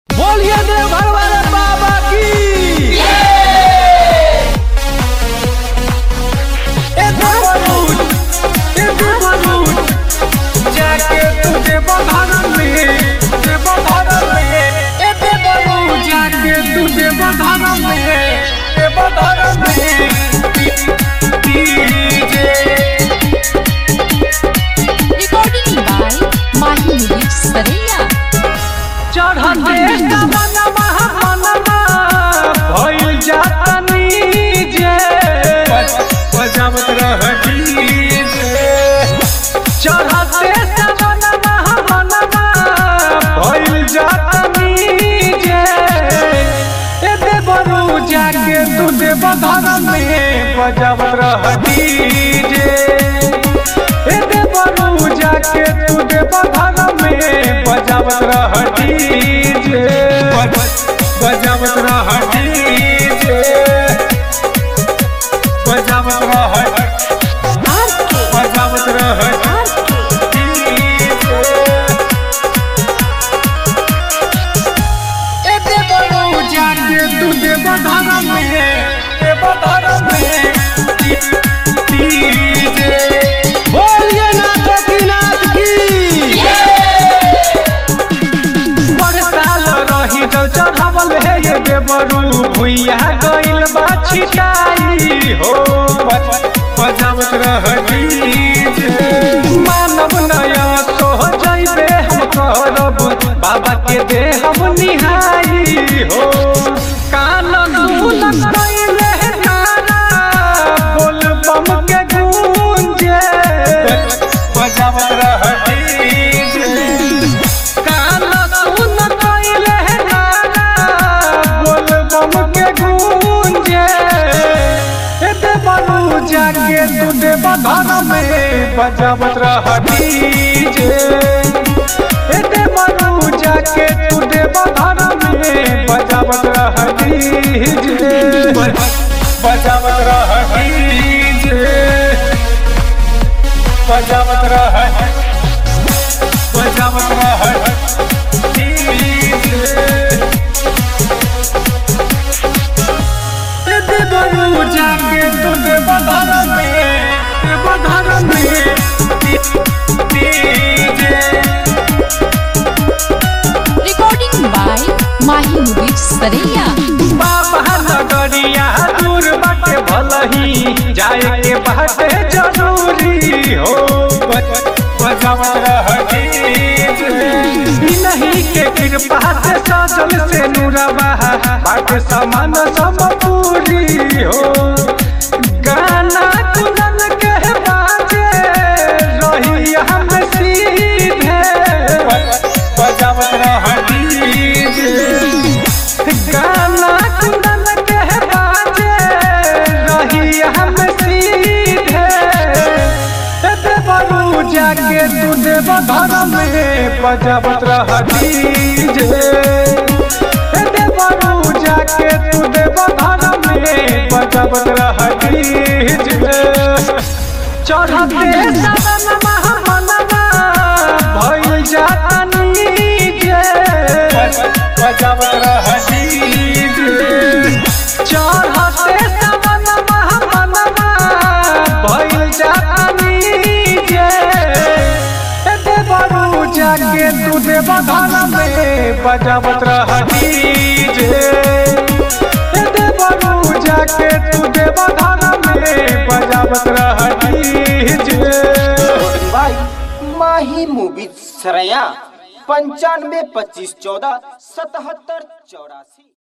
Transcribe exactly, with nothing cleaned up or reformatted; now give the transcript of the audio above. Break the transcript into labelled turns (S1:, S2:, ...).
S1: बोलिए देवघर वाले बाबा की। जाके तुझे बधाना में बधाना में जाके तुझे बधाना में बधाना में
S2: रिकॉर्डिंग बाय माही मुबीज सरैया।
S1: चढ़ते मनवा मनवा भइल जाता नीजे बजावत रह डीजे। चढ़ते मनवा मनवा भइल जाता नीजे। ए देवरू जाके तू देवघर में बजावत रह डीजे। ए देवरू जाके तू देवघर में बजावत रह डीजे बजावत रह डीजे बजावत रह बजावत रह डीजे। ए देवरू जाके तू देवघर में देवघर में डीजे। बोलिए नाथ की नाथ की। चढ़ावल है ये देवरू भुइया गइल बा छिटाई हो बजावत रह डीजे। मानव नया तो जइबे हम करब बाबा के दे हम निहाई हो। कान दूल कइले नारा बोल बम के गूंजे बजावत रह डीजे। कान सुन कइले जाके तू देवघर में बजावत रह डीजे। ए देवरू जाके तू देवघर में बजावत रह डीजे बजावत रह डीजे बजावत रह बजावत रह डीजे। देवरू जाके तू देवघर में देवघर में डीजे।
S2: रिकॉर्डिंग बाय माही मुबीज सरैया।
S1: बाबा नगरिया दूर बाटे भलही जाए के बाटे जरूरी हो बजावत रह डीजे। नहीं के कृपा से सजल से नूरबा बाटे समान सब पूरी हो। गाना कुनन के बाजे रही हम सीधे बजावत रह डीजे। गाना कुनन के बाजे रही हम सीधे। देवरू जाके तू देवघर में बजावत रह डीजे। देवरू जाके तू देवघर में बजावत रह डीजे। चढ़ते सदन मनवा भइल जाता नीजे बजावत रह डीजे। चढ़ते सदन मनवा भइल जाता नीजे। देवरू जाके तू देवघर में बजावत रह डीजे। देवरू जाके तू देवघर में बजावत रह डीजे।
S3: भाई माही मुबीज सरैया पंचानवे पच्चीस चौदह सतहत्तर चौरासी।